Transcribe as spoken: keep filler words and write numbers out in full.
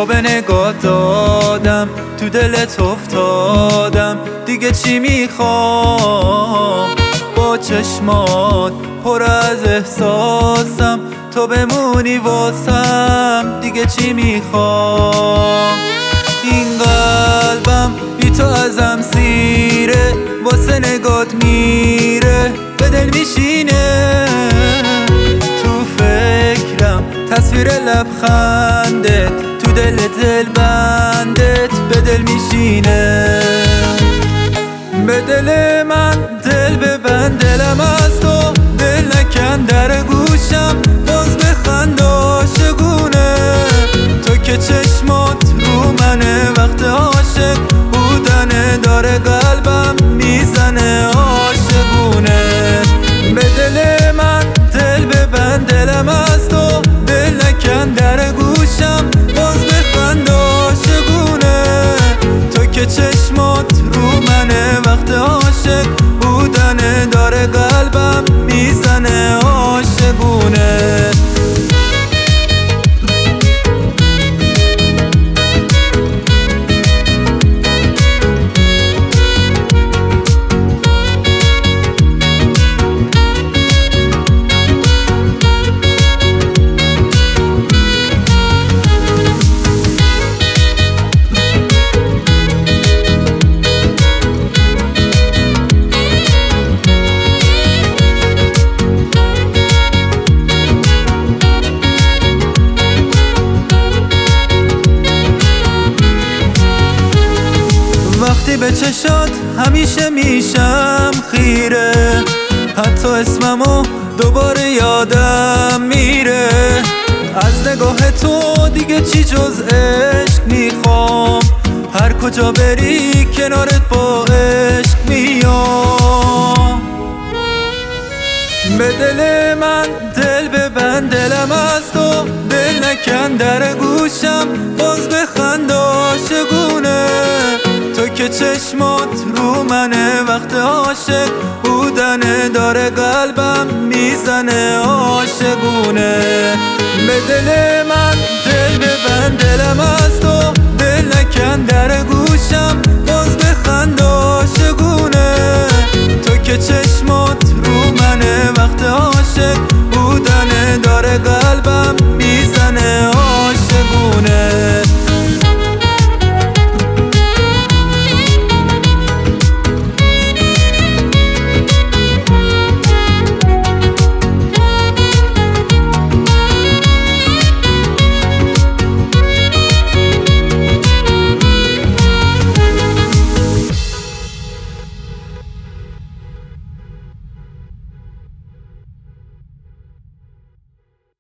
تو به نگاه دادم، تو دلت افتادم، دیگه چی میخوام؟ با چشمات پر از احساسم، تو بمونی واسم، دیگه چی میخوام؟ این قلبم بی تو ازم سیره، واسه نگات میره، به دل میشینه. تو فکرم تصویر لبخندت، تو دل دل بندت به دل میشینه. به دل من دل ببند، دلم از تو دل نکن، در گوشم باز بخند عاشقونه. تو که چشمات رو منه، وقت عاشق بودنه، داره قلبم میزنه عاشقونه. به دل من دل ببند، دلم از تو دل نکن، در گوشم باز بخند عاشقونه. تو که چشمات رو منه، وقت عاشق بودنه، داره قلبم میزنه عاشقونه. وقتی به چشات همیشه میشم خیره، حتی اسممو دوباره یادم میره. از نگاه تو دیگه چی جز عشق میخوام، هر کجا بری کنارت با عشق میام. به دل من دل ببند، دلم از تو دل نکن، در گوشم باز بخند عاشقونه. تو که چشمات رو منه، وقت عاشق بودنه، داره قلبم میزنه عاشقونه. به دل من دل ببند، دلم از تو دل نکن، در گوشم باز بخند عاشقونه. تو که چشمات رو منه، وقت عاشق بودنه، داره قلبم